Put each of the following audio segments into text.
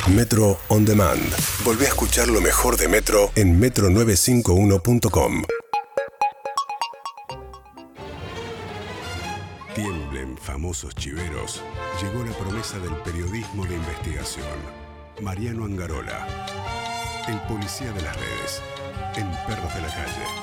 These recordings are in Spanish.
Metro On Demand. Volvé a escuchar lo mejor de Metro en metro951.com. Tiemblen famosos chiveros. Llegó la promesa del periodismo de investigación. Mariano Angarola, el policía de las redes, en Perros de la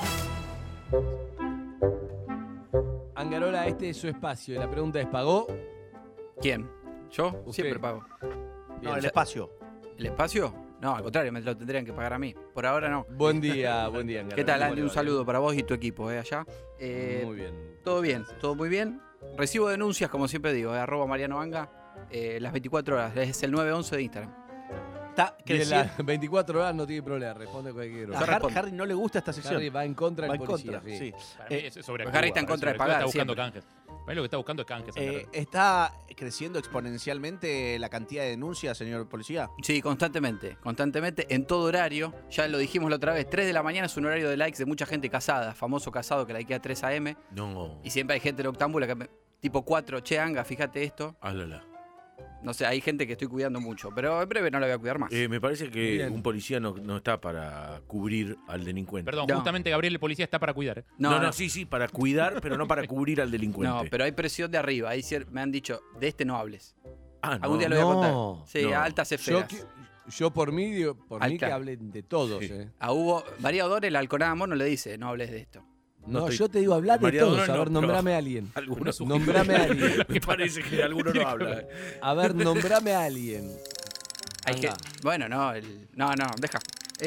Calle. Angarola, este es su espacio. Y la pregunta es, ¿pagó? ¿Quién? ¿Yo? Usted. Siempre pago. No, el espacio. ¿El espacio? No, al contrario, me lo tendrían que pagar a mí. Por ahora no. Buen día, Angarola. ¿Qué tal, ¿Cómo Andy? le Un va? saludo para vos y tu equipo, allá. Muy bien. Todo bien, todo muy bien. Recibo denuncias, como siempre digo, @ Mariano Anga, las 24 horas. Es el 911 de Instagram. Está Y en creciendo. las 24 horas no tiene problema, responde cualquier A hora. Harry no le gusta esta sección. Harry va en contra Va del en policía. contra, sí. Para mí es sobre Pues Harry está en contra de pagar Está buscando siempre. canjes. Para mí lo que está buscando es canjes. ¿Está creciendo exponencialmente la cantidad de denuncias, señor policía? Sí, constantemente, en todo horario. Ya lo dijimos la otra vez, 3 de la mañana es un horario de likes de mucha gente casada, famoso casado que likea 3 AM. No. Y siempre hay gente noctámbula que tipo 4, che, Anga, fíjate esto. Álala. No sé, hay gente que estoy cuidando mucho, pero en breve no la voy a cuidar más. Me parece que Bien. un policía no está para cubrir al delincuente. Perdón, No. justamente Gabriel, el policía, está para cuidar. No, sí, para cuidar, pero no para cubrir al delincuente. No, pero hay presión de arriba. Ahí me han dicho, de este no hables. Ah, no. Algún día lo voy a contar. No. Sí, No. a altas Yo, esferas. yo por mí, digo, por mí Alta. que hablen de todos. Sí. A Hugo, María Odore, el halconada Mono, le dice, no hables de esto. No, estoy- yo te digo, hablar de María todos. Dolores A no, ver, pero- nombrame a alguien. Algunos Nombrame a alguien. Me parece que alguno no habla. A ver, nombrame a alguien. Hay que, Anga. bueno, no, no, deja.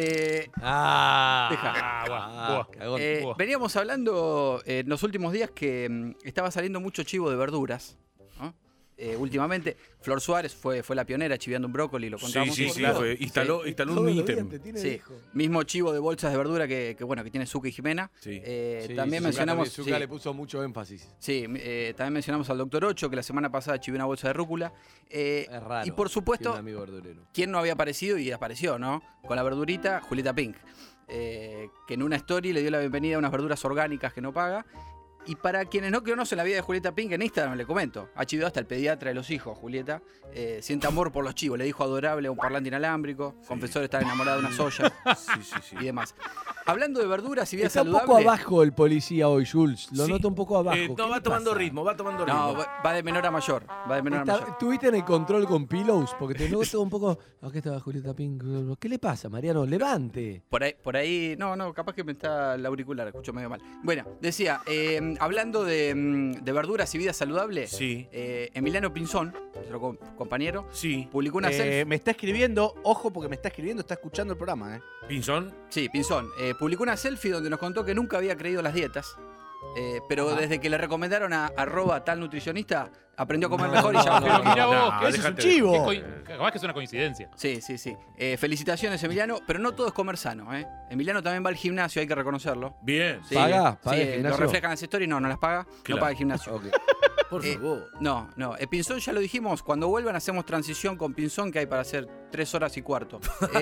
Ah, buah. cagón. Veníamos hablando en los últimos días que estaba saliendo mucho chivo de verduras, ¿no? Últimamente, Flor Suárez fue la pionera chiviando un brócoli, lo contamos. Sí, instaló Todos un los ítem. días te tiene Sí, viejo. mismo chivo de bolsas de verdura que tiene Zucca y Jimena. Sí. Sí, También Zucca mencionamos... Zucca le puso mucho énfasis. Sí, también mencionamos al Dr. Ocho, que la semana pasada chivió una bolsa de rúcula. Es raro. Y por que supuesto, un amigo verdurero. ¿quién no había aparecido? Y apareció, ¿no? Con la verdurita, Julieta Pink. Que en una story le dio la bienvenida a unas verduras orgánicas que no paga. Y para quienes no conocen la vida de Julieta Pink, en Instagram le comento. Ha chiviado hasta el pediatra de los hijos, Julieta. Siente amor por los chivos. Le dijo adorable a un parlante inalámbrico. Confesor estar enamorado de una soya Sí. y demás. Hablando de verduras y vida Está un saludable... poco abajo el policía hoy, Jules. Lo Sí. noto un poco abajo. ¿Qué No, va le tomando pasa? ritmo. No, va de menor a mayor. ¿Estuviste en el control con Pillows? Porque te noto un poco... Aquí estaba Julieta Pink. ¿Qué le pasa, Mariano? Levante. Por ahí, no, capaz que me está el auricular, escucho medio mal. Bueno, decía, hablando de verduras y vida saludable, Sí. Emiliano Pinzón, nuestro compañero, Sí. publicó una selfie. Me está escribiendo, ojo porque me está escribiendo, está escuchando el programa, ¿eh? Pinzón. Sí, Pinzón, publicó una selfie donde nos contó que nunca había creído en las dietas, pero desde que le recomendaron a @ tal nutricionista, aprendió a comer mejor y ya Pero mirá vos, no, que eso es un déjate. chivo. Capaz que es una coincidencia. Sí. Felicitaciones, Emiliano, pero no todo es comer sano, ¿eh? Emiliano también va al gimnasio, hay que reconocerlo. Bien. Sí, ¿Paga el sí, gimnasio? lo reflejan las stories, no las paga, Claro. no paga el gimnasio. Ok. Por favor. No. Pinzón ya lo dijimos. Cuando vuelvan hacemos transición con Pinzón, que hay para hacer 3 horas y cuarto.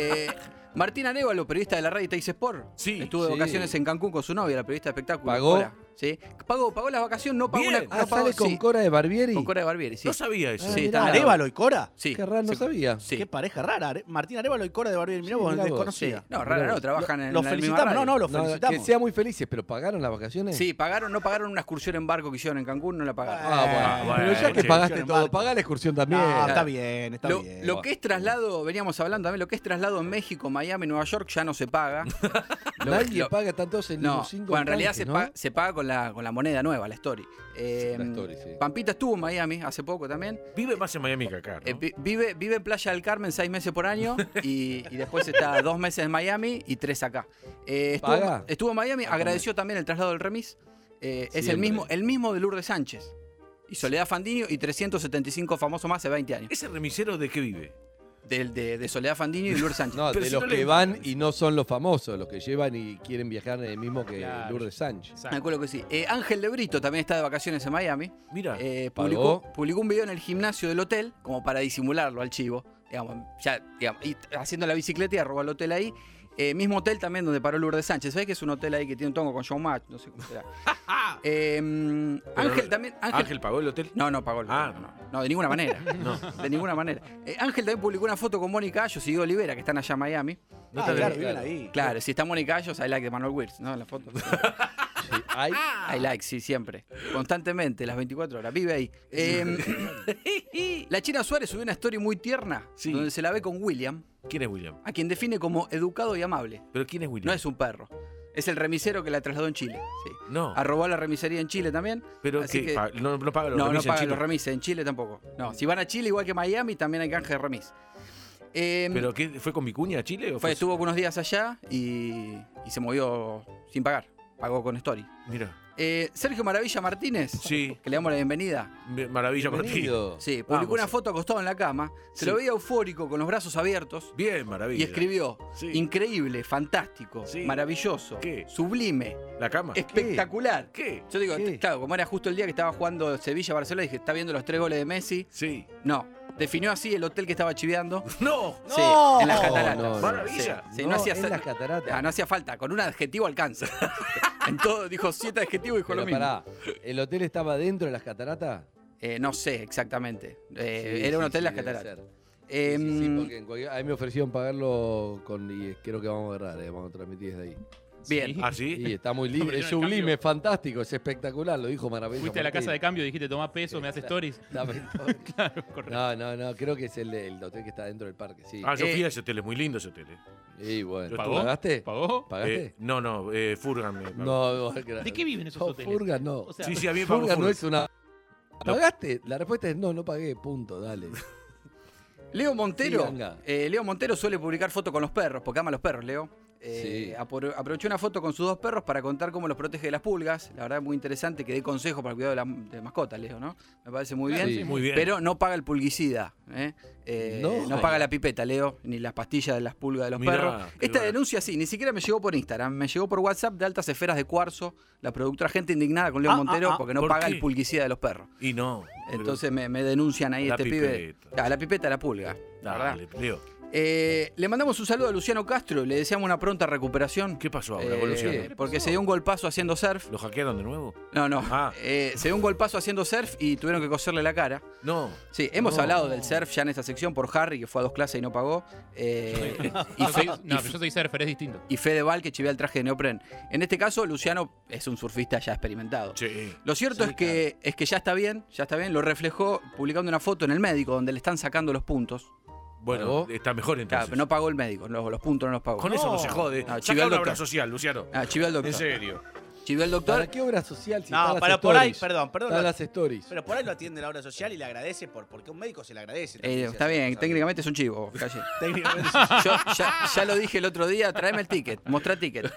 Martín Arévalo, periodista de la radio Teis Sport. Sí, Estuvo de sí. vacaciones en Cancún con su novia, la periodista de espectáculo. ¿Pagó? Cora, ¿sí? Pagó las vacaciones, no pagó Bien. una. No pagó, ¿Sale con sí, Cora de Barbieri? con Cora de Barbieri, sí. No sabía eso. Sí, mirá. está ¿Arévalo y Cora? Sí. Qué raro, no sabía. Sí. Qué pareja rara. Martín Arévalo y Cora de Barbieri. Mirá Sí, vos, mirá vos, desconocida. No, rara no, trabajan en Los la misma felicitamos, radio. no, los No, felicitamos. que sean muy felices, pero ¿pagaron las vacaciones? Sí, no pagaron una excursión en barco que hicieron en Cancún, no la pagaron. Pero ya que che, pagaste en todo, barco. pagá la excursión también. No, está bien, está bien. Lo que es traslado, veníamos hablando también, lo que es traslado en México, Miami, Nueva York ya no se paga. Nadie paga tantos en No, limusín con bueno, en realidad canje, se paga con la moneda nueva, la story. La story, sí. Pampita estuvo en Miami hace poco también. Vive más en Miami que acá, ¿no? Vive en Playa del Carmen 6 meses por año y después está 2 meses en Miami y 3 acá. ¿Paga? Estuvo en Miami, agradeció también el traslado del remis. Es el Siempre. mismo de Lourdes Sánchez. Y Soledad Fandinho y 375 famosos más hace 20 años. ¿Ese remisero de qué vive? De Soledad Fandinho y Lourdes Sánchez. No, Pero de si los no que le- van y no son los famosos, los que llevan y quieren viajar en el mismo que Claro. Lourdes Sánchez. Exacto. Me acuerdo que sí. Ángel de Brito también está de vacaciones en Miami. Mira. Publicó un video en el gimnasio del hotel, como para disimularlo al chivo. Y haciendo la bicicleta y arroba al hotel ahí. Mismo hotel también donde paró Lourdes Sánchez. ¿Sabés que es un hotel ahí que tiene un tongo con showmatch? No sé cómo será. Ángel también. ¿Ángel pagó el hotel? No pagó el hotel. Ah. No, de ninguna manera. De ninguna manera. Ángel también publicó una foto con Mónica Ayos y Diego Olivera, que están allá en Miami. No claro, viven ahí. Claro, si está Mónica Ayos, hay like de Manuel Wirtz, ¿no? En la foto. Sí, Hay like, sí, siempre. Constantemente, las 24 horas. Vive ahí. La China Suárez subió una story muy tierna, Sí. donde se la ve con William, ¿Quién es William? a quien define como educado y amable. ¿Pero quién es William? No es un perro. Es el remisero que la trasladó en Chile. Sí. No. Arrobó a la remisería en Chile también. Pero así que, que- no paga los No, no remises en pagan Chile. los remises. En Chile tampoco. No, si van a Chile, igual que Miami, también hay canje de remis. ¿Pero qué? ¿Fue con Vicuña a Chile? O fue Estuvo unos días allá y se movió sin pagar. Pagó con Story. Mira. Sergio Maravilla Martínez, Sí. que le damos la bienvenida. Maravilla Martín. bienvenido. Sí, publicó Vamos. una foto acostado en la cama. Se Sí. lo veía eufórico, con los brazos abiertos. Bien, maravilla. Y escribió: Sí. increíble, fantástico, Sí. maravilloso, ¿Qué? sublime, ¿La cama? espectacular. ¿Qué? Yo digo, ¿Qué? claro, como era justo el día que estaba jugando Sevilla-Barcelona, dije, ¿está viendo los 3 goles de Messi? Sí. No, definió así el hotel que estaba chiveando. ¡No! Sí, en las cataratas. no, Maravilla. Sí, no hacía en las cataratas. no hacía falta, con un adjetivo alcanza. En todo, dijo 7 adjetivos y dijo Pero lo mismo. pará, ¿el hotel estaba dentro de las cataratas? No sé exactamente. Sí, era un sí, hotel sí, en las debe cataratas. ser. Sí, Em, porque a mí me ofrecieron pagarlo y creo que vamos a agarrar, vamos a transmitir desde ahí. Bien. ¿Ah, sí? Y está muy lindo, Hombre, es yo en el sublime, cambio- es fantástico, es espectacular, lo dijo Maravilla. Fuiste a la casa de cambio y dijiste, tomá peso, me haces stories. Dame todo. Claro, correcto. No, creo que es el hotel que está dentro del parque, sí. Ah, yo fui a ese hotel, es muy lindo ese hotel. Y bueno, Yo ¿Pagó? ¿pagaste? ¿Pagó? ¿Pagaste? No, Furgan me pagó. No, ¿De qué viven esos no, hoteles? Furgan no. O sea, Sí, sí, a mí me pagó Furgan no Furgan. es una... ¿Pagaste? La respuesta es no pagué, punto, dale. Leo Montero. Sí, Ganga. Leo Montero suele publicar fotos con los perros, porque ama a los perros, Leo. Sí. Aprovechó una foto con sus 2 perros para contar cómo los protege de las pulgas. La verdad, muy interesante, que dé consejos para el cuidado de mascotas, Leo, ¿no? Me parece muy bien. Sí. Muy bien. Pero no paga el pulguicida, ¿eh? No. No paga la pipeta, Leo, ni las pastillas de las pulgas de los Mirá, perros. qué Esta bárbaro. denuncia sí, ni siquiera me llegó por Instagram, me llegó por WhatsApp de Altas Esferas de Cuarzo, la productora Gente Indignada con Leo Montero, porque no ¿por paga qué? el pulguicida de los perros. Y no. Entonces me denuncian ahí La este pibe. pipeta. Claro, la pipeta de la pulga. la verdad. Dale, Leo. Le mandamos un saludo a Luciano Castro, le deseamos una pronta recuperación. ¿Qué pasó ahora con Luciano? Porque se dio un golpazo haciendo surf. ¿Lo hackearon de nuevo? No. Ah. Se dio un golpazo haciendo surf y tuvieron que coserle la cara. No. Sí, hemos No. hablado del surf ya en esta sección por Harry, que fue a 2 clases y no pagó. Yo soy surfer, es distinto. Y Fedeval, que chivea el traje de neopren. En este caso, Luciano es un surfista ya experimentado. Sí. Lo cierto Sí, es que ya está bien, lo reflejó publicando una foto en el médico donde le están sacando los puntos. Bueno, ¿Pagó? está mejor Claro, entonces. pero no pagó el médico, los puntos no los pagó. Con eso no se jode. No, Saca chivé al una doctor. obra social, Luciano. Chivé al En doctor. serio. Chivé al doctor. ¿Para qué obra social si No, están las para por ahí, stories? perdón. Están las stories. Pero por ahí lo atiende la obra social y le agradece porque un médico se le agradece. Está bien, técnicamente es un chivo, calle. Técnicamente. Yo ya lo dije el otro día, tráeme el ticket, mostrá ticket.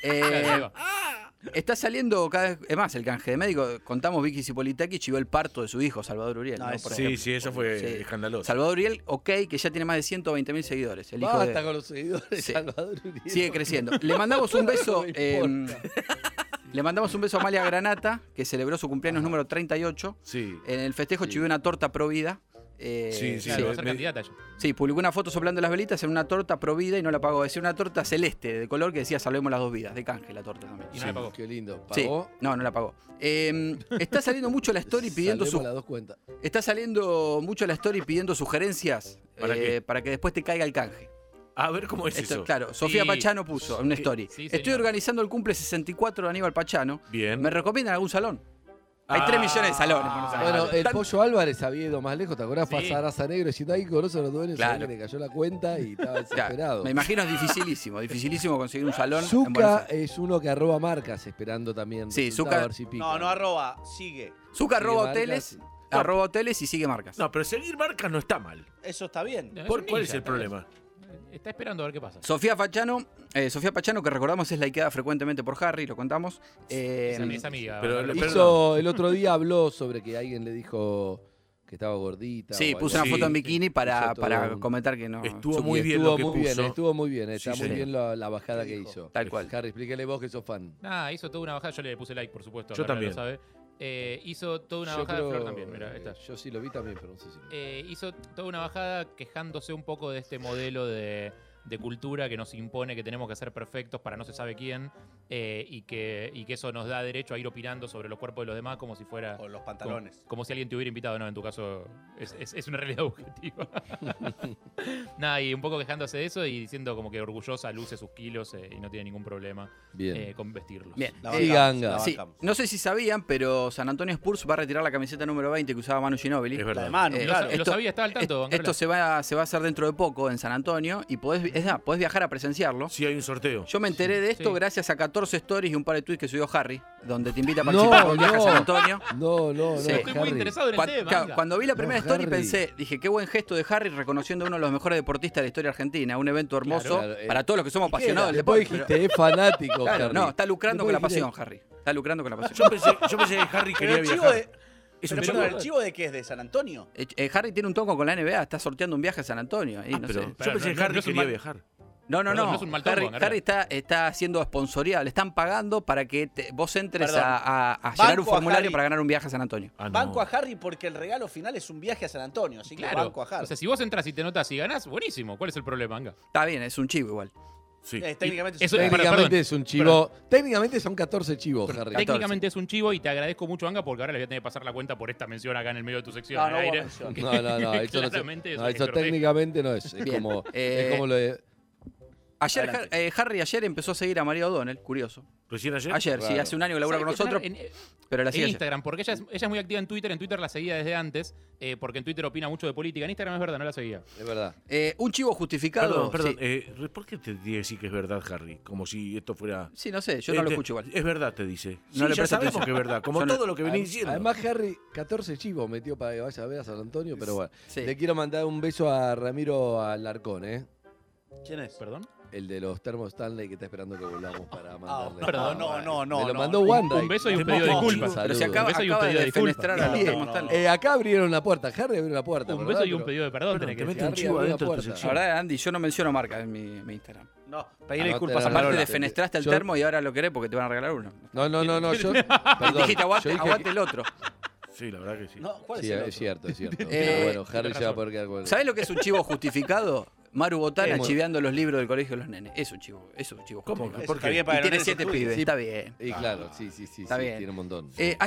Está saliendo cada vez es más el canje de médico. Contamos Vicky Cipolitaki chivó el parto de su hijo, Salvador Uriel. No, ¿no? eso Por Sí, ejemplo. sí, eso fue Sí. escandaloso. Salvador Uriel, ok, que ya tiene más de 120.000 seguidores. El hijo Basta de... con los seguidores de Sí. Salvador Uriel. Sigue creciendo. Le mandamos un beso. No importa. Le mandamos un beso a Amalia Granata, que celebró su cumpleaños número 38. Sí. En el festejo Sí. chivió una torta pro vida. Sí, Claro, va a ser me- candidata ya. Sí, publicó una foto soplando las velitas en una torta pro vida y no la pagó. Decía una torta celeste de color que decía salvemos las 2 vidas, de canje la torta también. Y no me pagó. Qué lindo. Sí, ¿Pagó? no la pagó. Está saliendo mucho la story pidiendo Salvemos las 2 cuentas. Está saliendo mucho la story pidiendo sugerencias ¿Para qué? para que después te caiga el canje. A ver cómo es Esto, eso. claro, Sofía Sí. Pachano puso en una story. Sí, Estoy señor. organizando el cumple 64 de Aníbal Pachano. Bien. ¿Me recomiendan algún salón? Hay Ah. 3 millones de salones. en Buenos Aires. Bueno, el Tan- Pollo Álvarez había ido más lejos, ¿te acordás? Sí. Fue a Sarasa Negro diciendo, ahí conozco los dueños, Claro. que le cayó la cuenta y estaba Claro, desesperado. me imagino es dificilísimo conseguir un salón. en Buenos Zucca Aires. es uno que arroba marcas esperando también. Sí, resultado, Zucca- a ver si pica. No, arroba, sigue. Zucca Sigue arroba marcas. hoteles, arroba hoteles y sigue marcas. No, pero seguir marcas no está mal. Eso está bien. No, ¿Cuál un es ninja, el problema? Está esperando a ver qué pasa. Sofía Pachano, que recordamos es likeada frecuentemente por Harry, lo contamos. Es amiga. pero- Bárbara. Hizo, el otro día habló sobre que alguien le dijo que estaba gordita. Sí, o puso algo una foto en así. bikini para Hizo todo para un- comentar que no. Estuvo Zucca- muy bien estuvo lo que muy bien, puso. estuvo muy bien. Está Sí, muy sí. bien la bajada que hizo. Tal cual. Harry, explíquele vos que sos fan. Nah, hizo toda una bajada. Yo le puse like, por supuesto. Yo Bárbara también. Lo sabe. Hizo toda una Yo bajada de creo- Flor también. Mira, esta. yo sí lo vi también, pero no sé si... Hizo toda una bajada quejándose un poco de este modelo de de cultura que nos impone que tenemos que ser perfectos para no se sabe quién, y que eso nos da derecho a ir opinando sobre los cuerpos de los demás como si fuera... O los pantalones. Como si alguien te hubiera invitado, no, en tu caso es una realidad objetiva. Nada, y un poco quejándose de eso y diciendo como que orgullosa luce sus kilos y no tiene ningún problema con vestirlos. Bien. Ganga. Sí, no sé si sabían, pero San Antonio Spurs va a retirar la camiseta número 20 que usaba Manu Ginóbili. Es verdad. La de Manu, claro. Lo sabía, estaba al tanto. Esto se va a hacer dentro de poco en San Antonio y podés viajar a presenciarlo. Sí, hay un sorteo. Yo me enteré de esto Sí. gracias a 14 stories y un par de tweets que subió Harry, donde te invita a participar con un viaje a San Antonio. No, Sí. Estoy muy interesado en el tema. Claro, Anga. cuando vi la primera story Harry. dije, qué buen gesto de Harry reconociendo a uno de los mejores deportistas de la historia argentina, un evento hermoso Claro, para todos los que somos ¿Y qué apasionados era? del Después deporte. dijiste, es fanático, Claro, Harry. no, está lucrando con la Después pasión, Harry. Está lucrando con la pasión. Yo pensé que Harry quería Pero el chivo viajar. de... Es un Pero, chivo. perdón, ¿el chivo de qué es? ¿De San Antonio? Harry tiene un toco con la NBA, está sorteando un viaje a San Antonio. Ahí, no Pero sé. yo pensé que Harry no es un quería mal- viajar. No, Perdón, no es un mal toco, Harry está siendo sponsoriado, le están pagando para que vos entres Perdón. a llenar un Banco a formulario Harry. para ganar un viaje a San Antonio. Ah, no. Banco a Harry porque el regalo final es un viaje a San Antonio, así que Claro. banco a Harry. O sea, si vos entras y te notas y ganás, buenísimo. ¿Cuál es el problema, Anga? Está bien, es un chivo igual. Sí. Técnicamente Eso- Técnicamente perdón. es un chivo. Técnicamente son 14 chivos, Harry. Técnicamente es un chivo y te agradezco mucho, Anga, porque ahora le voy a tener que pasar la cuenta por esta mención acá en el medio de tu sección. No, al no hubo aire. mención. Que- No, eso, claramente no, es eso un grotesco. técnicamente no es. Es Bien. como, Eh, es como lo de. Ayer, Adelante. Harry ayer empezó a seguir a María O'Donnell, curioso. ¿Recién ayer? Ayer, sí, Claro. hace un año que labura con ¿Sabe qué? nosotros, pero la En sigue ayer. Instagram, porque ella es muy activa en Twitter. En Twitter la seguía desde antes, porque en Twitter opina mucho de política. En Instagram es verdad, no la seguía. Es verdad. Un chivo justificado. Perdón. Sí. ¿Por qué te tiene que decir que es verdad, Harry? Como si esto fuera... Sí, no sé, yo no lo te- escucho igual. Es verdad, te dice. No Sí, le ya presto sabemos atención. que es verdad. Como Yo no- todo lo que venís diciendo. Además, Harry, 14 chivos metió para que vaya a ver a San Antonio, pero bueno. Sí. Le quiero mandar un beso a Ramiro Alarcón, ¿eh? ¿Quién es? ¿Perdón? El de los termos Stanley que está esperando que volvamos para mandarle. perdón. No. Me lo mandó OneDrive. Un beso y un Te pedido de mando disculpas. Pero si Saludos. acaba, Un beso y un acaba pedido de de disculpas. defenestrar a los Bien. termos Stanley. Acá abrieron la puerta. Harry abrió la puerta. Un ¿verdad? beso y un Pero- pedido de perdón. Perdón, tenés que te decir. mete un Harry chivo abrió la adentro de tu puerta. La sección. verdad, Andy, yo no menciono marcas en mi Instagram. No, pedirle Ah, disculpas no a te- Aparte Marola. defenestraste el Yo- termo y ahora lo querés porque te van a regalar uno. No. Yo, perdón, Dijiste, aguante, yo dije aguante el otro. Sí, la verdad que sí. No, ¿cuál es Sí, el es otro? cierto, es cierto. Eh, Pero bueno, Harry se va a poder quedar con él. ¿Sabés lo que es un chivo justificado? Maru Botana ¿Cómo? chiveando los libros del colegio de los nenes. Es un chivo ¿Cómo? justificado. ¿Por Está qué? bien para Y tiene los 7 nenes pibes, Sí. está bien. Y claro, sí, Está bien. tiene un montón.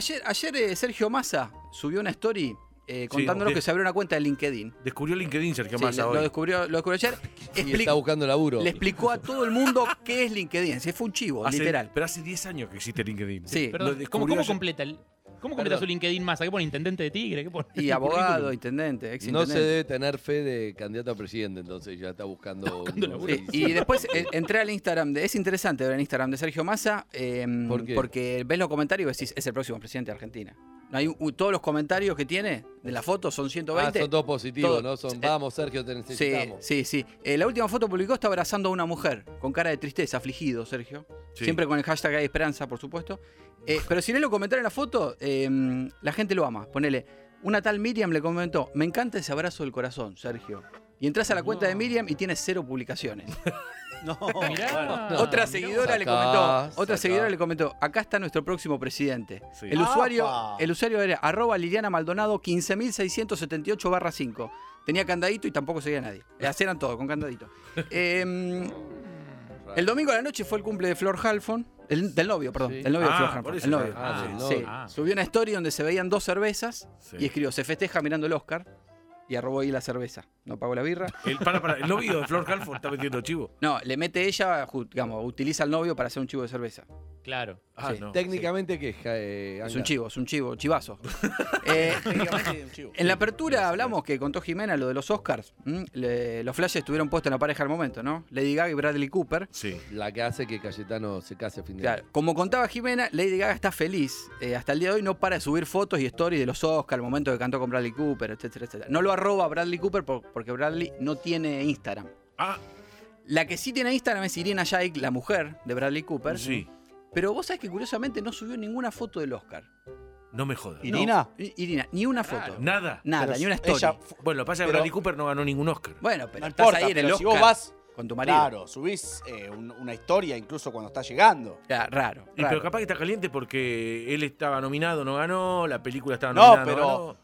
Ayer Sergio Massa subió una story contándonos sí. que se abrió una cuenta de LinkedIn. Descubrió LinkedIn, Sergio Sí, Massa, lo hoy. descubrió ayer. Y está buscando laburo. Le explicó a todo el mundo qué es LinkedIn. Se fue un chivo, literal. Pero hace 10 años que existe LinkedIn. Sí. Perdón, Lo descubrió ¿cómo ayer. completa Perdón. su LinkedIn Massa? ¿Qué pone? ¿Intendente de Tigre? ¿Qué pone? Y abogado, intendente, ex No se intendente. debe tener fe de candidato a presidente, entonces ya está buscando. buscando laburo. Sí, y después entré al Instagram es interesante ver el Instagram de Sergio Massa ¿Por qué? porque ves los comentarios y decís, es el próximo presidente de Argentina. No hay todos los comentarios que tiene de la foto son 120. son todos positivos, Todo. ¿no? Son, vamos, Sergio, te Sí, necesitamos. sí. La última foto publicó está abrazando a una mujer con cara de tristeza, afligido, Sergio. Sí. Siempre con el hashtag hay esperanza, por supuesto. Pero si lees los comentarios en la foto, la gente lo ama. Ponele, una tal Miriam le comentó, me encanta ese abrazo del corazón, Sergio. Y entras a la cuenta de Miriam y tiene 0 publicaciones. No, Mirá. bueno. No, Otra mirá. seguidora le Sacá, comentó, sacá. acá está nuestro próximo presidente. Sí. El ¡Apa! usuario era @Liliana Maldonado 15.678/5. Tenía candadito y tampoco seguía a nadie. Eran todos con candadito. El domingo a la noche fue el cumple de Flor Halfon, del novio, perdón. Sí. El novio de Ah, Flor por Halfon. eso El novio. era- Ah, del Sí. novio. Subió una story donde se veían 2 cervezas Sí. y escribió, se festeja mirando el Oscar. Y arrobó ahí la cerveza. No pagó la birra. El novio de Flor Halfon está metiendo chivo. No, le mete ella, digamos, utiliza al novio para hacer un chivo de cerveza. Claro. Ah, Sí. no. Técnicamente, ¿qué? Es un chivo, chivazo. Técnicamente un chivo. En la apertura hablamos que contó Jimena lo de los Oscars. Los flashes estuvieron puestos en la pareja al momento, ¿no? Lady Gaga y Bradley Cooper. Sí. La que hace que Cayetano se case a fin de Claro, año. como contaba Jimena, Lady Gaga está feliz. Hasta el día de hoy no para de subir fotos y stories de los Oscars, el momento que cantó con Bradley Cooper, etcétera, etcétera. No lo arroba Bradley Cooper porque Bradley no tiene Instagram. Ah, La que sí tiene Instagram es Irina Shayk, la mujer de Bradley Cooper. sí. Pero vos sabés que curiosamente no subió ninguna foto del Oscar. No me jodas. ¿Irina? No, Irina, ni una foto. Nada. Nada, Pero ni una story. ella Bueno, lo que pasa es que Pero- Bradley Cooper no ganó ningún Oscar. Bueno, pero No estás importa, ahí en el pero Oscar si vos vas, con tu marido. claro, subís una historia incluso cuando está llegando. Ya, raro. Y pero capaz que está caliente porque él estaba nominado, no ganó, la película estaba No, nominada, no pero ganó.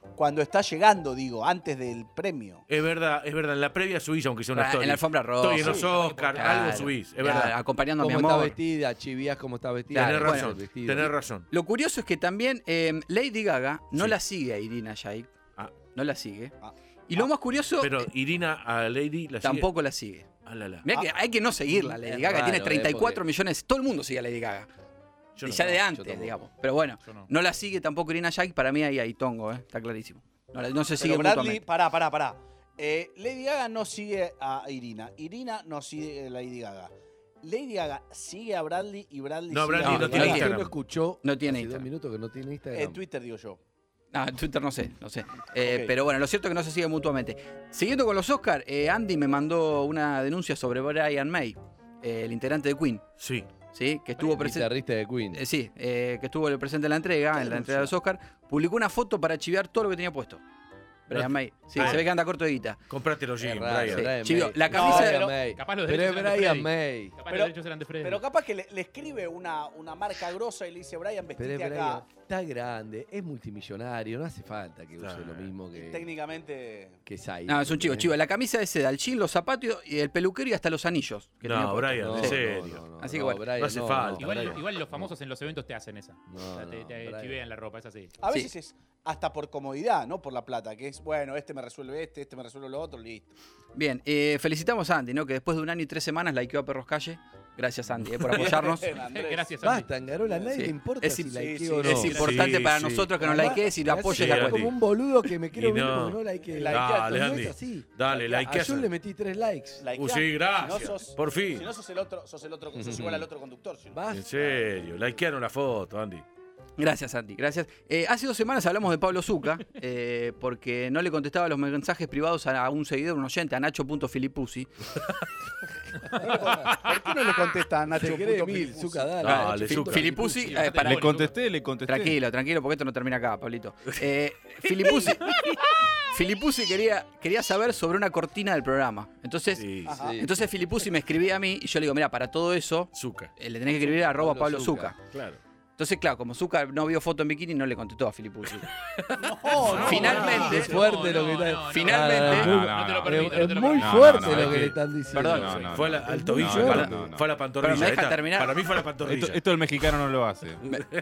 Cuando está llegando, digo, antes del premio. Es verdad. En la previa subís, aunque sea una story. En la alfombra roja. Estoy en los Oscar, Claro. algo subís, es Claro, verdad. acompañando a mi ¿Cómo amor. está vestida? Chivías cómo está vestida. Tenés Claro, razón, Vestido. tenés razón. Lo curioso es que también Lady Gaga no Sí. la sigue a Irina Shayk. Ah. No la sigue. Ah. Y lo más curioso, Pero Irina a Lady la sigue. tampoco la sigue. Ah, la. Mirá que hay que no seguirla, Lady Es Gaga. raro, Tiene 34 porque- millones. Todo el mundo sigue a Lady Gaga. Yo Y no. ya de yo antes, tampoco. digamos. Pero bueno, Yo no. no la sigue tampoco Irina Shayk. Para mí ahí tongo, está clarísimo. No se sigue Pero Bradley, mutuamente. pará. Lady Gaga no sigue a Irina. Irina no sigue a Lady Gaga. Lady Gaga sigue a Bradley y Bradley No, sigue Bradley a no Lady tiene Gaga. Instagram. No escuchó. No tiene hace 2 Instagram. minutos que no tiene Instagram. En Twitter, digo yo. En Twitter no sé. Ok. Pero bueno, lo cierto es que no se sigue mutuamente. Siguiendo con los Oscars, Andy me mandó una denuncia sobre Brian May, el integrante de Queen, Sí. ¿sí? Que estuvo presente. Guitarrista de Queen. Que estuvo presente en la entrega, en la entrega de los Oscars. Publicó una foto para chiviar todo lo que tenía puesto. Brian May. Sí, Ah. se ve que anda corto de guita. Comprate los Es jeans, raro, Brian. Sí. Brian Chivo, May. la camisa Brian de- May. Capaz los Pero derechos es eran de Brian Freddy. May. Capaz Pero- los derechos eran de Freddy. Pero capaz que le escribe una marca grosa y le dice, Brian, Pero vestite es acá. Brian. Está grande, es multimillonario, no hace falta que use Claro. lo mismo que Técnicamente. Sai. No, es un chivo. La camisa de seda, el jean, los zapatos, y el peluquero y hasta los anillos. Que tenía No, puesto. Brian, No, en no, serio. no, Así que no, bueno, Brian, no hace falta. Brian. Igual los famosos en los eventos te hacen esa. No, O sea, no, te Brian. chivean la ropa, es así. A Sí. veces es hasta por comodidad, no por la plata, que es, bueno, este me resuelve este me resuelve lo otro, listo. Bien, felicitamos a Andy, ¿no? Que después de 1 año y 3 semanas likeó a Perros Calle. Gracias, Andy, por apoyarnos. Bien, Andrés. Gracias, Andy. Basta, Angarola, a nadie Sí. le importa Es si im- likeo sí, o no. Es importante Sí, para sí. nosotros que nos Además, likees y me lo hace apoyes Sí, la quedar Andy. cuenta. como un boludo que me quiero Y ver no. porque no likeé. Dale, no Andy. es así. Dale, A likeás. Jun le metí 3 likes. Likeá. Sí, gracias. Si no sos- Por fin. Si no sos el otro, sos igual al otro conductor. si no. Basta. En serio, likearon la foto, Andy. Gracias, Andy, gracias. Hace 2 semanas hablamos de Pablo Zucca, porque no le contestaba los mensajes privados a un seguidor, un oyente, a Nacho.filipuzzi. ¿Por qué no le contesta a Nacho? Se cree puto mil, Filipuzzi? Zucca, dale. Dale, Zucca. Filipuzzi, Le pará. Le contesté. Tranquilo, porque esto no termina acá, Pablito. Filipuzzi quería saber sobre una cortina del programa. Entonces, Sí, Ajá. Sí. entonces Filipuzzi me escribía a mí y yo le digo, mira, para todo eso, Zucca. le tenés que escribir a @Pablo Zucca. Claro. Entonces, claro, como Zucca no vio foto en bikini, no le contestó a Filipuzzi. No, Finalmente, Es fuerte lo que está. finalmente, No te lo permito, no Es te lo muy permito. fuerte no, no, lo es que que- le están diciendo. Perdón. Fue al tobillo, no, fue a la- no, no. fue a la pantorrilla. Pero me deja Esta, terminar. Para mí fue a la pantorrilla. Esto el mexicano no lo hace.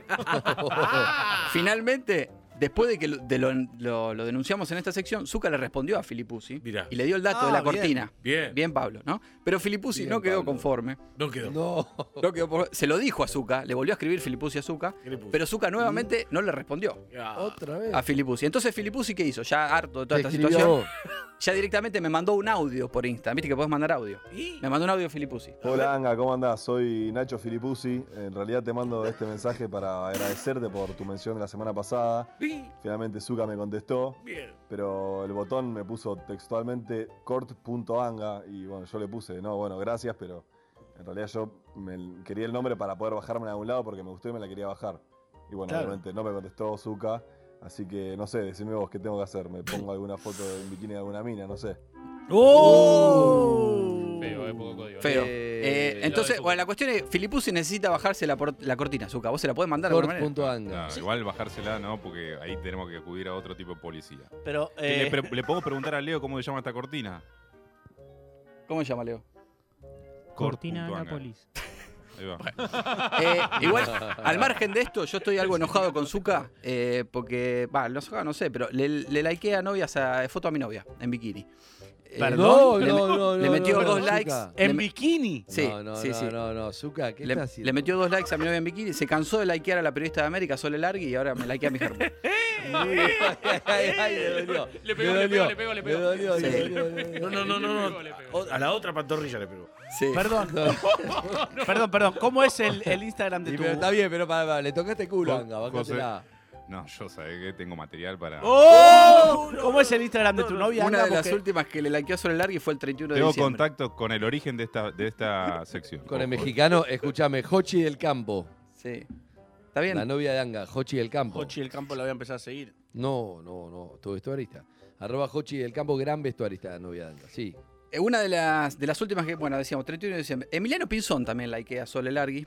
finalmente, después de que lo denunciamos en esta sección, Zucca le respondió a Filipuzzi Mirá. y le dio el dato de la bien. cortina. Bien. Bien, Pablo, ¿no? Pero Filipuzzi Bien, no quedó Pablo. conforme. No quedó. No. Se lo dijo a Zucca, le volvió a escribir Filipuzzi a Zucca, ¿Qué le puso? pero Zucca nuevamente no le respondió Ah, Otra vez. a Filipuzzi. Entonces Filipuzzi, ¿qué hizo? Ya harto de toda Te esta escribió situación, vos. ya directamente me mandó un audio por Insta. ¿Viste que podés mandar audio? Me mandó un audio Filipuzzi. Hola Anga, ¿cómo andás? Soy Nacho Filipuzzi. En realidad te mando este mensaje para agradecerte por tu mención de la semana pasada. Finalmente Zucca me contestó, Bien. pero el botón me puso textualmente cort.anga y bueno, yo le puse, no, bueno, gracias, pero en realidad yo quería el nombre para poder bajarme a algún lado porque me gustó y me la quería bajar. Y bueno, Claro. obviamente no me contestó Zucca, así que no sé, decime vos qué tengo que hacer. ¿Me pongo alguna foto en bikini de alguna mina? No sé. Feo, poco código. Feo. Eh, Entonces, Zucca. bueno, la cuestión es, Filipuzzi necesita bajarse la cortina, Zucca. ¿Vos se la podés mandar de alguna manera? Cort.anga. No, igual bajársela no, porque ahí tenemos que acudir a otro tipo de policía. Pero, ¿Le podemos preguntar a Leo cómo se llama esta cortina? ¿Cómo se llama, Leo? Cortina Cort.anga. Nápoles. Ahí va. Igual, al margen de esto, yo estoy algo enojado con Zucca, porque, no sé, pero le likeé a novias foto a mi novia en bikini. No, le, no, le metió no, 2 no, likes. Zucca. le en me- bikini. Sí, no, sí, sí. no, Zucca, ¿qué Le, está haciendo? le metió 2 likes a mi novia en bikini, se cansó de likear a la periodista de América, Sole Largui, y ahora me likea a mi germo. Ay, le dolió. Le pegó, Me le pegó, dolió. le pegó, le pegó. Me dolió, Sí. le dolió, le dolió. No. A la otra pantorrilla le pegó. Sí. Perdón. Perdón. ¿Cómo es el Instagram de Y tu... pero está bien, pero para, le tocaste culo, Anga, José. bájatela. No, yo sabés que tengo material para. ¡Oh! ¿Cómo es el Instagram de tu novia? Una Anga? de las Porque- últimas que le likeó a Sole Largui fue el 31 de Tengo diciembre. contacto con el origen de esta sección. Con el Ojo. mexicano, escúchame, Jochi del Campo. Sí. ¿Está bien? La novia de Anga, Jochi del Campo. Jochi del Campo la voy a empezar a seguir. No, tu vestuarista. @ Jochi del Campo, gran vestuarista, la novia de Anga. Sí. Una de las últimas que, bueno, decíamos, 31 de diciembre. Emiliano Pinzón también likea a Sole Largui.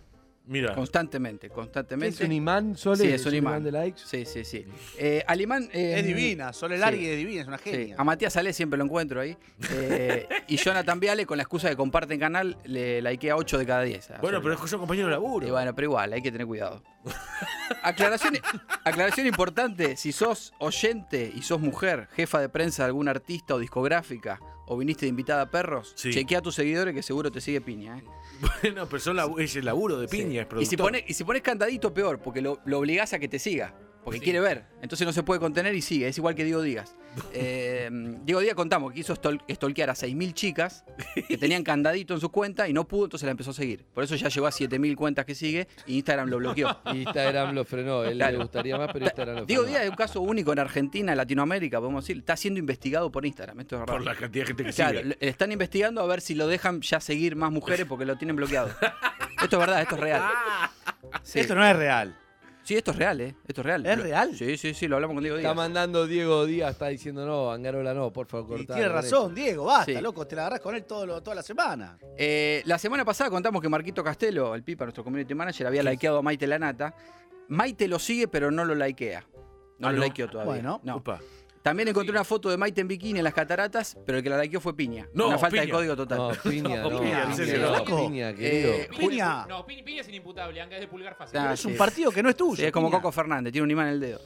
Mira. Constantemente. ¿Es un imán, Sole? Sí, es un imán de likes. Sí. Al imán... Es divina, Sole Largui es divina, es una Sí. genia. A Matías Salé siempre lo encuentro ahí. Y Jonathan Viale, con la excusa de comparten canal, le likea 8 de cada 10. Bueno, pero es que son compañeros de laburo. Y bueno, pero igual, hay que tener cuidado. Aclaración importante, si sos oyente y sos mujer, jefa de prensa de algún artista o discográfica, o viniste de invitada a perros, Sí. chequea a tus seguidores que seguro te sigue Piña. Bueno, pero es el laburo de Piña, es productor. Y si pones candadito, peor, porque lo obligás a que te siga. Porque quiere ver. Entonces no se puede contener y sigue. Es igual que Diego Díaz. Diego Díaz contamos que quiso stalkear a 6.000 chicas que tenían candadito en su cuenta y no pudo, entonces la empezó a seguir. Por eso ya llegó a 7.000 cuentas que sigue y Instagram lo bloqueó. Instagram lo frenó. Él Claro. le gustaría más, pero Instagram lo Diego frenó. Díaz es un caso único en Argentina, en Latinoamérica, podemos decir. Está siendo investigado por Instagram. Esto es verdad. Por la cantidad de gente que Claro, sigue. le están investigando a ver si lo dejan ya seguir más mujeres porque lo tienen bloqueado. Esto es verdad, esto es real. Sí. Esto no es real. Sí, esto es real, Esto es real. ¿Es real? Sí, lo hablamos con Diego Está Díaz. mandando Diego Díaz, está diciendo no, Angarola no, por favor, Y cortá. tiene razón, Diego, basta, Sí. loco, te la agarrás con él toda la semana. La semana pasada contamos que Marquito Castelo, el Pipa, nuestro community manager, había likeado a Maite Lanata. Maite lo sigue, pero no lo likea. No Ah, lo ¿no? likeó todavía. Bueno. No. Upa. También encontré una foto de Maite en bikini en las cataratas, pero el que la likeó fue Piña. No, una falta de Piña. código total. No, Piña, no. Piña, en serio, no, loco. Piña, querido. Piña. No, Piña es inimputable, Anga es de pulgar fácil. Ah, Es un sí. partido que no es tuyo. Sí, es como Piña. Coco Fernández, tiene un imán en el dedo.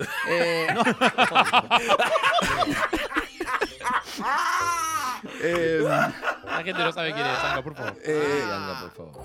La gente no sabe quién es, Anga, por favor. Anga, por favor.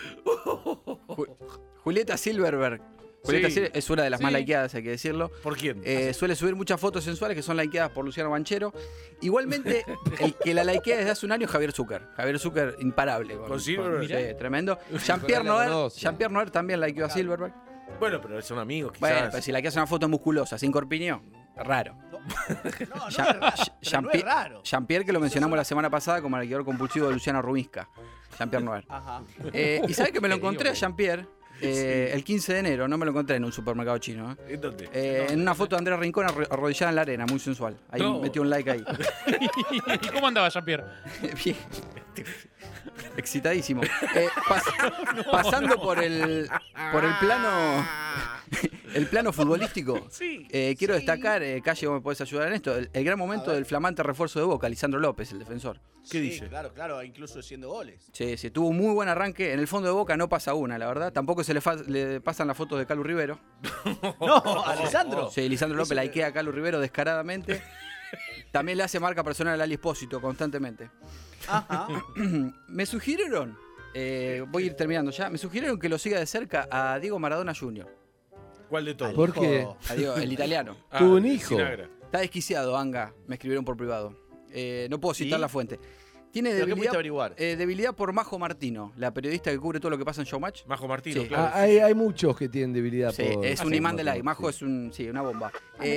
Julieta Silverberg. Julieta Sí. Silverberg es una de las más Sí. likeadas, hay que decirlo. ¿Por quién? Suele subir muchas fotos sensuales que son likeadas por Luciano Banchero. Igualmente, el que la likea desde hace un año es Javier Zucker. Javier Zucker, imparable. ¿Con Silverberg? Sí, tremendo. Jean-Pierre La Noer, conoce. Jean-Pierre Noer también likeó a Silverberg. Bueno, pero son amigos, quizás. Bueno, pero si likeas una foto musculosa, sin corpiño, raro. No, no es Jean- raro. Pero no es raro. Jean-Pierre, que lo mencionamos la semana pasada como likeador compulsivo de Luciana Rubinska. Jean-Pierre Noer. Ajá. Y sabes que me lo encontré a Jean-Pierre el 15 de enero, no me lo encontré en un supermercado chino. ¿En dónde? En una foto de Andrea Rincón arrodillada en la arena, muy sensual. Ahí No. metió un like ahí. ¿Y cómo andaba Jean-Pierre? Bien. Excitadísimo. Pasando por el plano el plano futbolístico, quiero destacar, Calle, vos me podés ayudar en esto, el gran momento del flamante refuerzo de Boca, Lisandro López, el defensor. ¿Qué dice? Claro, incluso haciendo goles. Sí, tuvo un muy buen arranque. En el fondo de Boca no pasa una, la verdad. Tampoco se le pasan las fotos de Calu Rivero. No, Alessandro. Sí, Lisandro López likea a Calu Rivero descaradamente. También le hace marca personal a Ali Espósito constantemente. Ajá. Me sugirieron, voy a ir terminando ya, me sugirieron que lo siga de cerca a Diego Maradona Jr. ¿Cuál de todos? ¿Por qué? A Diego, el italiano. Tuvo un hijo. Sinagra. Está desquiciado, Anga, me escribieron por privado. No puedo citar ¿Y? la fuente. Tiene ¿Pero qué pudiste debilidad, averiguar? debilidad por Majo Martino, la periodista que cubre todo lo que pasa en Showmatch. Majo Martino, Sí. claro. Hay muchos que tienen debilidad Sí, por... es un imán de like. Majo Sí. es una bomba.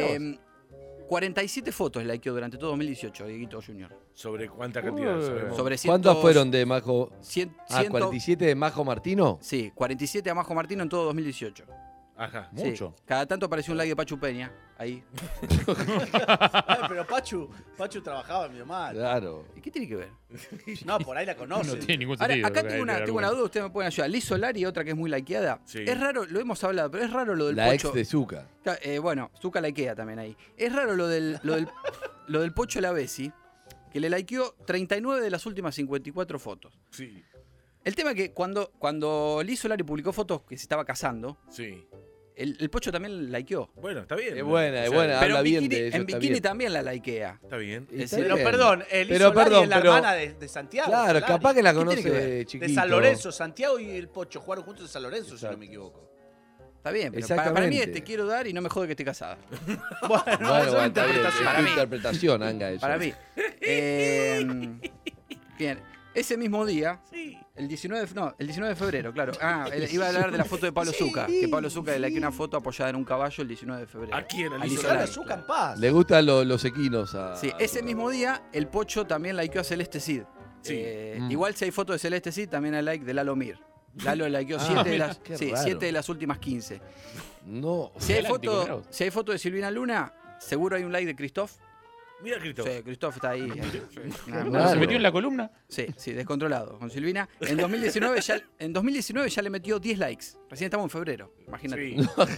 47 fotos likeó durante todo 2018, Dieguito Junior. ¿Sobre cuánta cantidad? Sabemos. Sobre ¿Cuántos 100, fueron de Majo? 100, 47 de Majo Martino. Sí, 47 a Majo Martino en todo 2018. Ajá. Sí. Cada tanto apareció un like de Pachu Peña, ahí. Pero Pachu trabajaba medio mal. Claro. ¿Y qué tiene que ver? No, por ahí la No conoce. tiene ningún Ahora, sentido. acá lo que tengo hay de una alguno. duda, ustedes me pueden ayudar. Liz Solari, otra que es muy likeada. Sí. Es raro, lo hemos hablado, pero es raro lo del La Pocho. ex de Zucca. Bueno, Zucca likea también ahí. Es raro lo del Pocho Lavesi, que le likeó 39 de las últimas 54 fotos. Sí. El tema es que cuando Liz Solari publicó fotos que se estaba casando, Sí. el Pocho también likeó. Bueno, está bien. Es buena, es O sea, buena. Pero Habla en bien bikini, de eso, en está bikini bien. también la likea. Está bien. Está Pero Pero bien. perdón, Liz Pero Solari perdón, es la pero- hermana de Santiago. Claro, Solari. capaz que la ¿Qué tiene que conoce ver? chiquito. De San Lorenzo, Santiago y el Pocho jugaron juntos en San Lorenzo, si Exacto. no me equivoco. Está bien, pero para mí Exactamente. es te quiero dar y no me jode que esté casada. Bueno, Bueno, eso es bueno, está bien. interpretación. Para Es mí. interpretación, Anga, eso. Para mí. Bien, ese mismo día, el 19 de febrero, claro. Iba a hablar de la foto de Pablo Zucca, que Pablo Zucca le likeó una foto apoyada en un caballo el 19 de febrero. ¿A quién? ¿A Liz Liz Solari. Solari, Zucca en paz. Le gustan los equinos a... Sí, ese mismo día, el Pocho también likeó a Celeste Cid. Sí. Igual si hay fotos de Celeste Cid, también hay like de Lalo Mir. Lalo likeó 7 qué raro. de las últimas 15. No. Si hay Galáctico, foto de Silvina Luna, seguro hay un like de Christoph. Mira, Christoph. Sí, Christoph está ahí. ¿Se metió en la columna? Sí, descontrolado, con Silvina. En 2019 ya le metió 10 likes. Recién estamos en febrero, imagínate.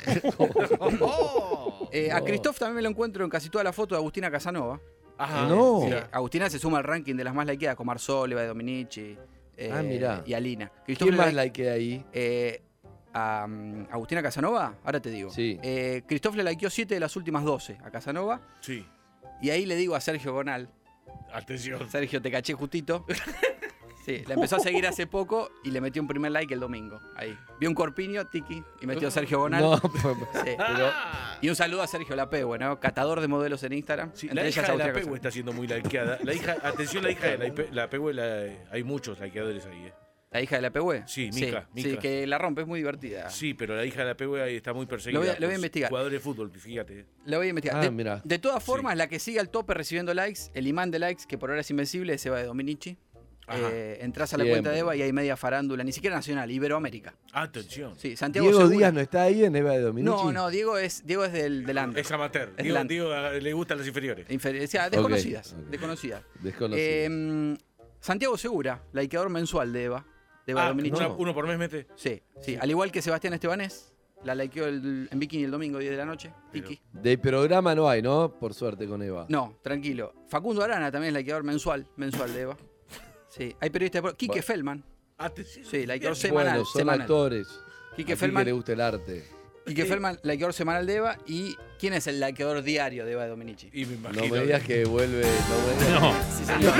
Sí. A Christoph también me lo encuentro en casi toda la foto de Agustina Casanova. Ajá. No. Sí, Agustina se suma al ranking de las más likeadas, con Marsol, Eva de Dominici mirá. y Alina. Christoph ¿Quién le más likea ahí? a Agustina Casanova, ahora te digo. Sí. Christoph le likeó 7 de las últimas 12 a Casanova. Sí. Y ahí le digo a Sergio Gonal, Atención. Sergio, te caché justito. Sí, la empezó a seguir hace poco y le metió un primer like el domingo. Ahí. Vio un corpiño, tiki, y metió a Sergio Gonal. No, Sí, y un saludo a Sergio Lapé, bueno, catador de modelos en Instagram. Sí, Entre la ellas hija de la Agustina Pehue Casanova. está siendo muy likeada. Atención, la hija de la Pehue, hay muchos likeadores ahí. La hija de la Pehue. Sí, Mica. Sí, que la rompe, es muy divertida. Sí, pero la hija de la Pehue ahí está muy perseguida. Lo voy a por investigar. Jugadores de fútbol, fíjate. La voy a investigar. mirá. De todas formas, la que sigue al tope recibiendo likes, el imán de likes, que por ahora es invencible, es Eva de Dominici. Entrás a la cuenta de Eva y hay media farándula, ni siquiera nacional, Iberoamérica. Atención. Sí, Santiago Diego Segura. Díaz no está ahí en Eva de Dominici. No, Diego es del under. Es amateur. Es Diego le gustan las inferiores. Desconocidas. Ok. Desconocidas. Desconocido. Santiago Segura, likeador mensual de Eva Dominici. ¿Uno por mes mete? Sí. Al igual que Sebastián Estebanés, la likeó en bikini el domingo 10 de la noche. Tiki. De programa no hay, ¿no? Por suerte con Eva. No, tranquilo. Facundo Arana también es likeador mensual de Eva. Sí, hay periodistas de... Quique Feldman. Atención. Sí, likeador semanal. Bueno, son semanal. actores. Quique A ti Feldman. que le gusta el arte. Quique Feldman, likeador semanal de Eva. ¿Y quién es el likeador diario de Eva de Dominici? Y me imagino. No me digas que vuelve. No. Sí, señor.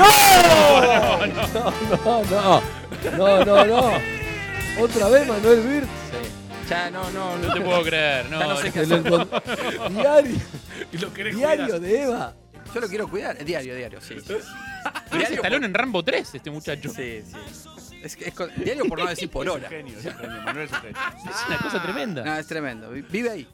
No. Otra vez Manuel Bird. Ya, no. No te puedo creer. No, Ya no sé qué Se lo hacer. Diario. Y lo querés Diario cuidar. de Eva. Yo lo quiero cuidar. Diario, sí. Pero es Stallone en Rambo 3, este muchacho. Sí. Es diario por no decir por hora. Es un genio. Manuel es un genio. Es una cosa tremenda. No, es tremendo. Vive ahí.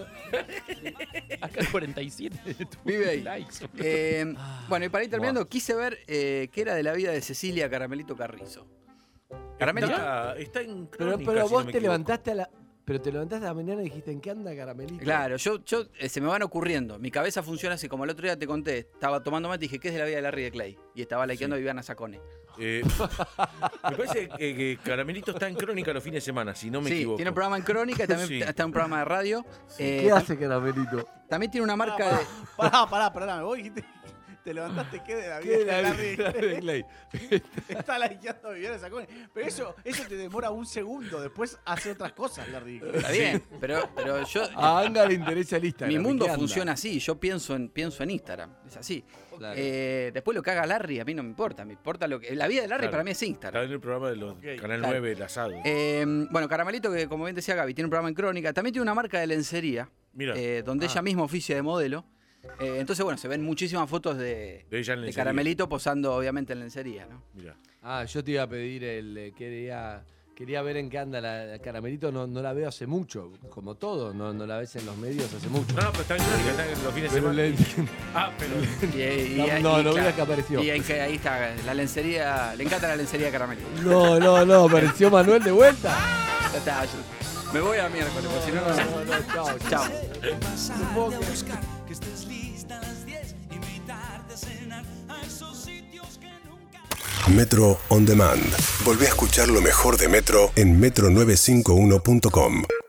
Acá 47 de tu Vive ahí. likes. Bueno, y para ir terminando, quise ver qué era de la vida de Cecilia Caramelito Carrizo. ¿Caramelito? Está en Pero Crónica, si vos no me te equivoco. levantaste Pero te levantaste a la mañana y dijiste, ¿en qué anda Caramelito? Claro, yo se me van ocurriendo. Mi cabeza funciona así, como el otro día te conté. Estaba tomando mate y dije, ¿qué es de la vida de Larry de Clay? Y estaba likeando a Viviana Sacone. Me parece que Caramelito está en Crónica los fines de semana, si no me Sí, equivoco. tiene un programa en Crónica y también Sí. está en un programa de radio. ¿Qué hace Caramelito? También tiene una marca de... Pará. Vos dijiste, te levantaste, ¿qué de la vida ¿Qué de Larry? de Clay? Está likeando a Viviana Sacone. Pero eso te demora un segundo. Después hace otras cosas, Larry. Está bien, pero yo... A Anga le interesa el Instagram. Mi mundo ¿Qué anda? funciona así, yo pienso en Instagram, es así. Claro. Después lo que haga Larry a mí no me importa lo que... La vida de Larry Claro. para mí es Está Instagram. en el programa de los Canal Claro. 9, el asado. Bueno, Caramelito, que como bien decía Gaby, tiene un programa en Crónica, también tiene una marca de lencería, Mira. donde ella misma oficia de modelo. Entonces, bueno, se ven muchísimas fotos de ella en lencería. Caramelito posando, obviamente, en lencería, ¿no? Mira. Yo te iba a pedir quería ver en qué anda la Caramelito, no la veo hace mucho, como todo, no la ves en los medios hace mucho. No, pero está en Crónica, está en los fines de Pero semana. Pero no vi la que apareció. Y ahí está, la lencería, le encanta la lencería de Caramelito. No, apareció Manuel de vuelta. Ya está, me voy a miércoles, porque si no, Chao. Chao. Que estés lista a las 10, invitarte a cenar a esos sitios que nunca... Metro On Demand. Volvé a escuchar lo mejor de Metro en metro951.com.